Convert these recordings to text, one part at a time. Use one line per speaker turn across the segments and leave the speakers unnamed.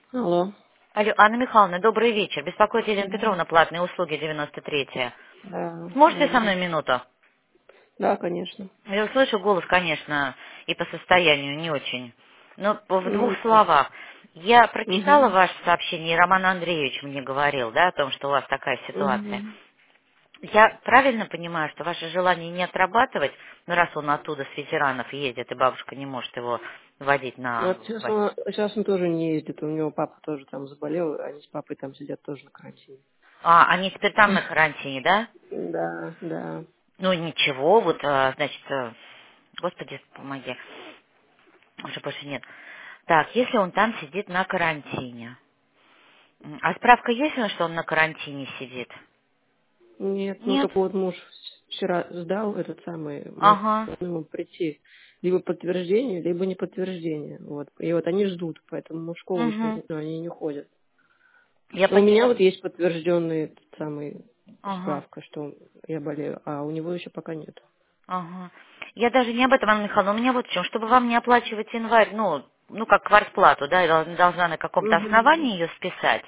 Алло.
Алло, Анна Михайловна, добрый вечер. Беспокоит Елена
Да.
Петровна, платные услуги 93-я.
Да,
Сможете со
добрый.
мной минуту?
Да, конечно.
Я слышу голос, конечно, и по состоянию не очень. Но в
Ну,
двух
ничего.
словах. Я прочитала
Угу.
ваше сообщение, и Роман Андреевич мне говорил, да, о том, что у вас такая ситуация.
Угу.
Я правильно понимаю, что ваше желание не отрабатывать, ну, раз он оттуда с ветеранов едет, и бабушка не может его водить на...
Вот сейчас он тоже не ездит. У него папа тоже там заболел, они с папой там сидят тоже на карантине.
А, они теперь там на карантине, да?
Да, да.
Ну, ничего, вот, значит, Господи, помоги. Уже больше нет. Так, если он там сидит на карантине. А справка есть у нас, что он на карантине сидит?
Нет, ну
Нет.
только вот муж вчера сдал этот самый, мы
Ага.
должны ему прийти либо подтверждение, либо не подтверждение. Вот. И вот они ждут, поэтому мы в школу еще
Угу.
они не ходят.
Я
Но у меня
поняла.
вот есть подтвержденный этот самый
Ага.
справка, что я болею, а у него еще пока нет.
Ага. Я даже не об этом, Анна Михайловна. У меня вот в чем. Чтобы вам не оплачивать январь, ну, как квартплату, да, я должна на каком-то
Угу.
основании ее списать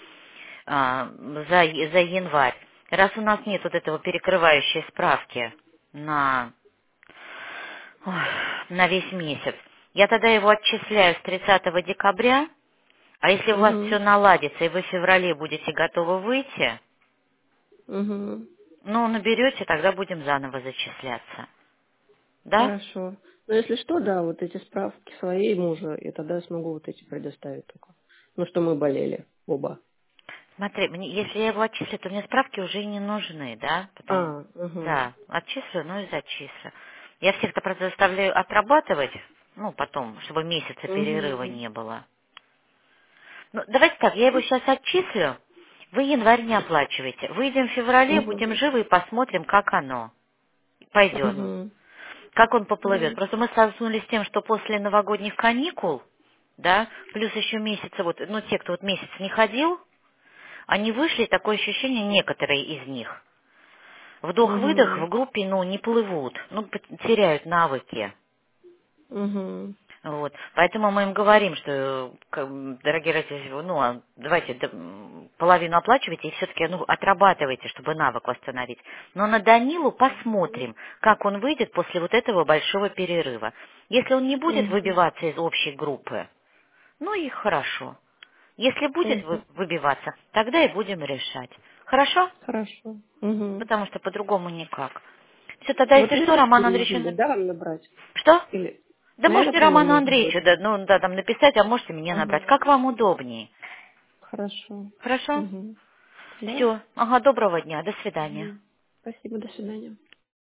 за январь. Раз у нас нет вот этого перекрывающей справки на Ой, на весь месяц. Я тогда его отчисляю с 30 декабря, а если у вас все
Угу.
наладится, и вы в феврале будете готовы выйти,
Угу.
ну, наберете, тогда будем заново зачисляться. Да?
Хорошо. Но если что, да, вот эти справки своей мужа, и тогда я смогу вот эти предоставить только. Ну, что мы болели оба.
Смотри, если я его отчислю, то мне справки уже и не нужны, да? Потом,
Угу.
да, отчислю, ну и зачислю. Я всех-то просто заставляю отрабатывать, ну, потом, чтобы месяца перерыва
Угу.
не было. Ну, давайте так, я его сейчас отчислю, вы январь не оплачиваете. Выйдем в феврале, будем
Угу.
живы и посмотрим, как оно пойдет,
Угу.
как он поплывет.
Да.
Просто мы столкнулись с тем, что после новогодних каникул, да, плюс еще месяца, вот, ну, те, кто вот месяц не ходил, они вышли, такое ощущение, некоторые из них. Вдох-выдох
Угу.
в группе, ну, не плывут, ну, теряют навыки.
Угу.
Вот. Поэтому мы им говорим, что, дорогие родители, ну, давайте половину оплачивайте и все-таки ну, отрабатывайте, чтобы навык восстановить. Но на Данилу посмотрим, как он выйдет после вот этого большого перерыва. Если он не будет
Угу.
выбиваться из общей группы, ну и хорошо. Если будет
Угу.
выбиваться, тогда и будем решать. Хорошо?
Хорошо. Угу.
Потому что по-другому никак. Все, тогда,
Вот
если
на
что,
этот
Роман
номер
Андреевич...
нужно будет, да, вам набрать?
Что?
Или
Да
на
можете
этот номер
Роману
нужно будет?
Андреевичу, да, ну, да, там написать, а можете мне набрать.
Ага.
Как вам удобнее.
Хорошо.
Хорошо?
Угу. Да?
Все. Ага, доброго дня. До свидания.
Угу. Спасибо, до свидания.